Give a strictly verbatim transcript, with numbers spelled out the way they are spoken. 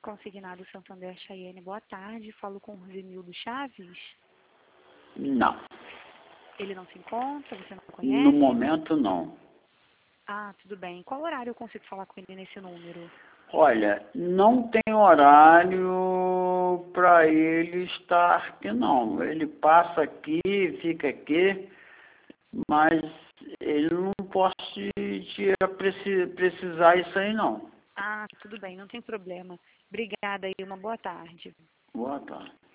Consignado Santander Chayenne, boa tarde. Falo com o Rosenildo Chaves. Não. Ele não se encontra? Você não conhece? No momento, não. Ah, tudo bem. Qual horário eu consigo falar com ele nesse número? Olha, não tem horário para ele estar aqui, não. Ele passa aqui, fica aqui, mas ele não pode te, te preci- precisar isso aí, não. Ah, tudo bem, não tem problema. Obrigada e uma boa tarde. Boa tarde.